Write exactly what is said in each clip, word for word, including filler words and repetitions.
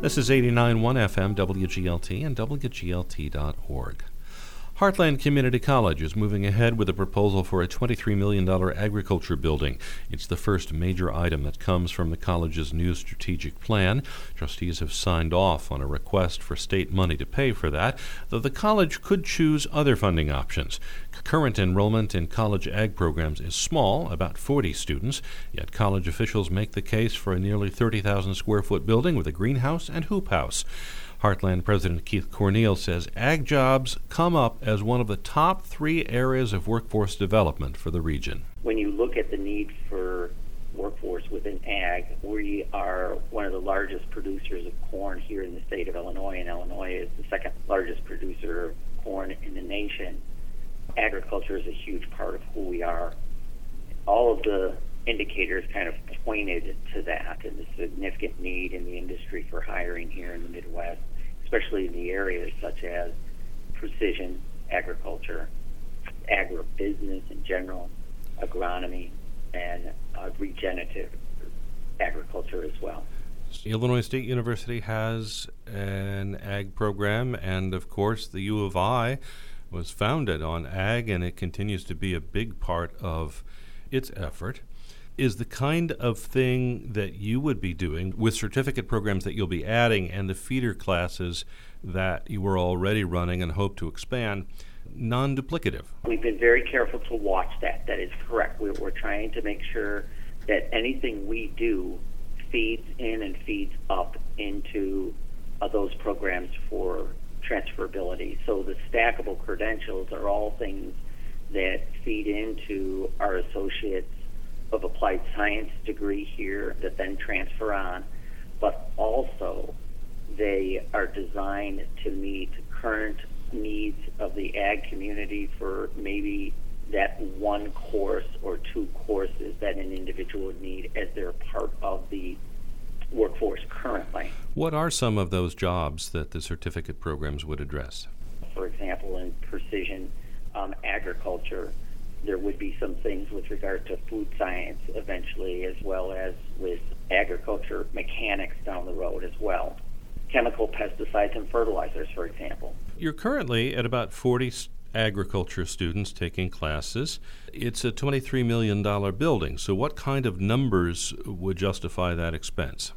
This is eighty-nine point one F M, W G L T, and W G L T dot org. Heartland Community College is moving ahead with a proposal for a twenty-three million dollars agriculture building. It's the first major item that comes from the college's new strategic plan. Trustees have signed off on a request for state money to pay for that, though the college could choose other funding options. Current enrollment in college ag programs is small, about forty students, yet college officials make the case for a nearly thirty thousand square foot building with a greenhouse and hoop house. Heartland President Keith Cornell says ag jobs come up as one of the top three areas of workforce development for the region. When you look at the need for workforce within ag, we are one of the largest producers of corn here in the state of Illinois, and Illinois is the second largest producer of corn in the nation. Agriculture is a huge part of who we are. All of the indicators kind of pointed to that and the significant need in the industry for hiring here in the Midwest, especially in the areas such as precision agriculture, agribusiness in general, agronomy, and uh, regenerative agriculture as well. Illinois State University has an ag program, and of course the U of I was founded on ag, and it continues to be a big part of its effort. Is the kind of thing that you would be doing with certificate programs that you'll be adding and the feeder classes that you were already running and hope to expand non-duplicative? We've been very careful to watch that. That is correct. We're, we're trying to make sure that anything we do feeds in and feeds up into uh, those programs for transferability. So the stackable credentials are all things that feed into our associates of applied science degree here that then transfer on, but also they are designed to meet current needs of the ag community for maybe that one course or two courses that an individual would need as they're part of the workforce currently. What are some of those jobs that the certificate programs would address? For example, in precision um, agriculture, there would be some things with regard to food science eventually, as well as with agriculture mechanics down the road as well. Chemical pesticides and fertilizers, for example. You're currently at about forty agriculture students taking classes. It's a twenty-three million dollars building, so what kind of numbers would justify that expense?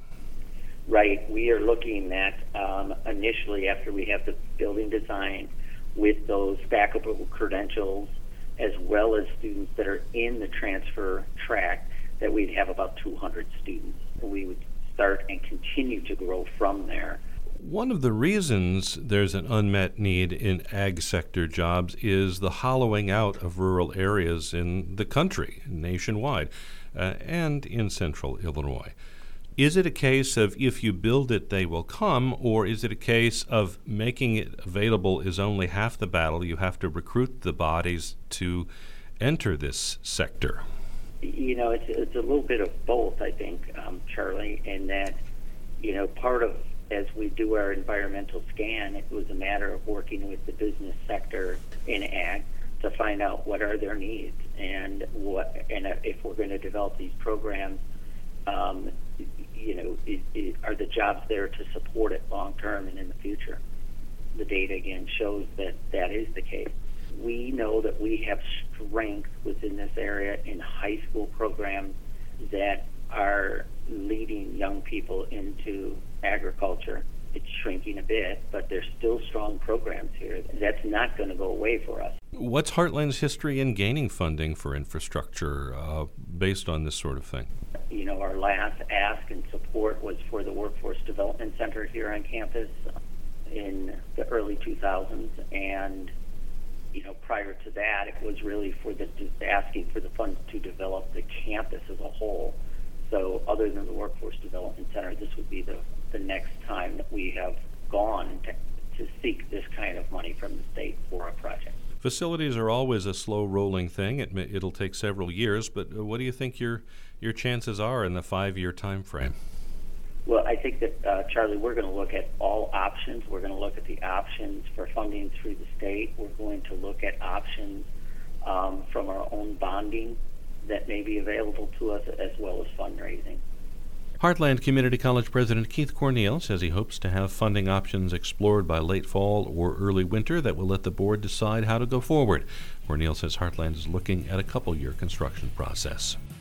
Right. We are looking at um, initially, after we have the building designed with those stackable credentials, as well as students that are in the transfer track, that we'd have about two hundred students. We would start and continue to grow from there. One of the reasons there's an unmet need in ag sector jobs is the hollowing out of rural areas in the country, nationwide, uh, and in central Illinois. Is it a case of if you build it, they will come, or is it a case of making it available is only half the battle? You have to recruit the bodies to enter this sector. You know, it's, it's a little bit of both, I think, um, Charlie, in that, you know, part of, as we do our environmental scan, it was a matter of working with the business sector in ag to find out what are their needs and what, and if we're going to develop these programs, um, you know, it, it, are the jobs there to support it long term and in the future? The data again shows that that is the case. We know that we have strength within this area in high school programs that are leading young people into agriculture. It's shrinking a bit, but there's still strong programs here. That's not going to go away for us. What's Heartland's history in gaining funding for infrastructure uh, based on this sort of thing? You know, our last ask and support was for the Workforce Development Center here on campus in the early two thousands, and you know, prior to that, it was really for the asking for the funds to develop the campus as a whole. So other than the Workforce Development Center, this would be the, the next time that we have gone to, to seek this kind of money from the state for a project. Facilities are always a slow-rolling thing. It, it'll take several years, but what do you think your your chances are in the five-year time frame? Well, I think that, uh, Charlie, we're going to look at all options. We're going to look at the options for funding through the state. We're going to look at options um, from our own bonding that may be available to us, as well as fundraising. Heartland Community College President Keith Cornell says he hopes to have funding options explored by late fall or early winter that will let the board decide how to go forward. Cornell says Heartland is looking at a couple-year construction process.